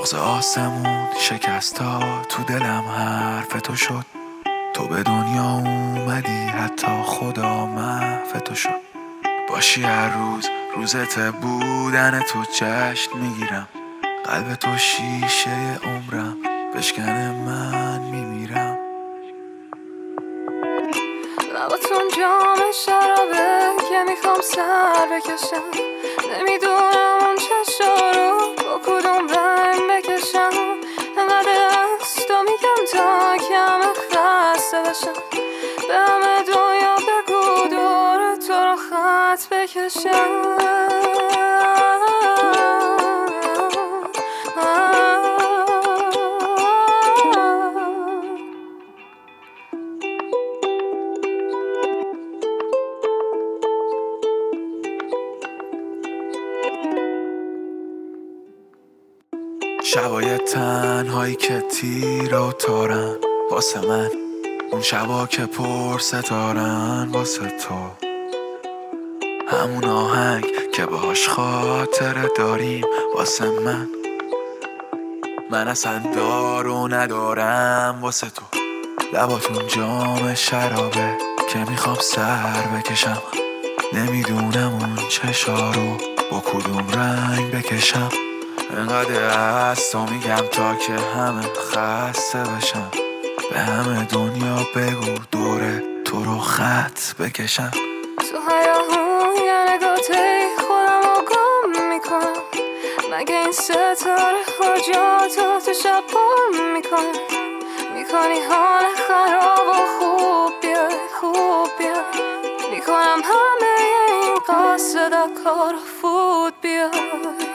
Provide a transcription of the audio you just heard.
بغض آسمون شکست تا تو دلم حرف تو شد. تو به دنیا اومدی حتی خدا محو تو شد. باشی هر روز روزت بودن تو جشن میگیرم. قلب تو شیشه عمرم بشکنه من میمیرم. لباتون جام شرابه که میخوام سر بکشم. نمیدونم اون چشا رو با کدوم رنگ بکشم. انقدر از تو میگم تا کم خسته بشم. به همه دنیا بگو دور تو رو خط بکشم. شبای تنهایی که تیر و تارن واسه من، اون شبا که پر ستارن واسه تو. همون آهنگ که باهاش خاطره داریم واسه من اصلا دارو ندارم واسه تو. لباتون جام شرابه که میخوام سر بکشم. نمیدونم اون چشا رو با کدوم رنگ بکشم. انقدر از تو میگم تا که همه خسته بشم. به همه دنیا بگو دوره تو رو خط بکشم. تو هیاهون یه نگاهی خودم رو گم میکنم. مگه این ستاره ها جا تو شب پر میکنم. میکنی حال خراب و خوب بیای. میکنم همه این قصد کار فوت بیای.